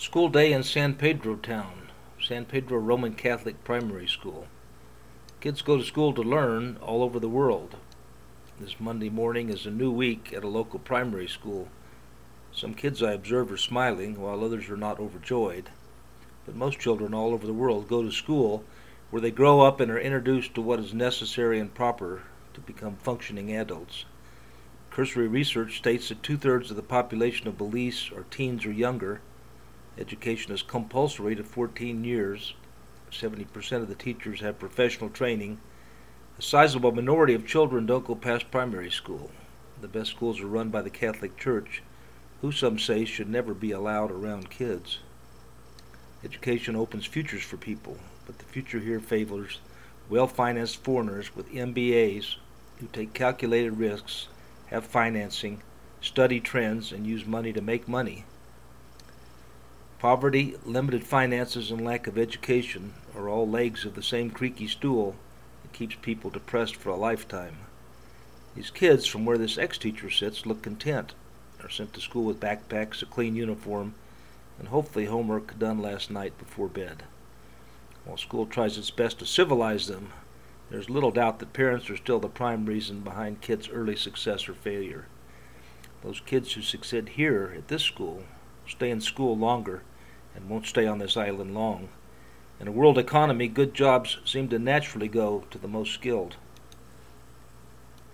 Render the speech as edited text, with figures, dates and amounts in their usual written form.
School day in San Pedro town, San Pedro Roman Catholic Primary School. Kids go to school to learn all over the world. This Monday morning is a new week at a local primary school. Some kids I observe are smiling, while others are not overjoyed. But most children all over the world go to school where they grow up and are introduced to what is necessary and proper to become functioning adults. Cursory research states that two-thirds of the population of Belize are teens or younger. Education is compulsory to 14 years. 70% of the teachers have professional training. A sizable minority of children don't go past primary school. The best schools are run by the Catholic Church, who some say should never be allowed around kids. Education opens futures for people, but the future here favors well-financed foreigners with MBAs who take calculated risks, have financing, study trends, and use money to make money. Poverty, limited finances, and lack of education are all legs of the same creaky stool that keeps people depressed for a lifetime. These kids from where this ex-teacher sits look content, are sent to school with backpacks, a clean uniform, and hopefully homework done last night before bed. While school tries its best to civilize them, there's little doubt that parents are still the prime reason behind kids' early success or failure. Those kids who succeed here at this school stay in school longer and won't stay on this island long. In a world economy, good jobs seem to naturally go to the most skilled.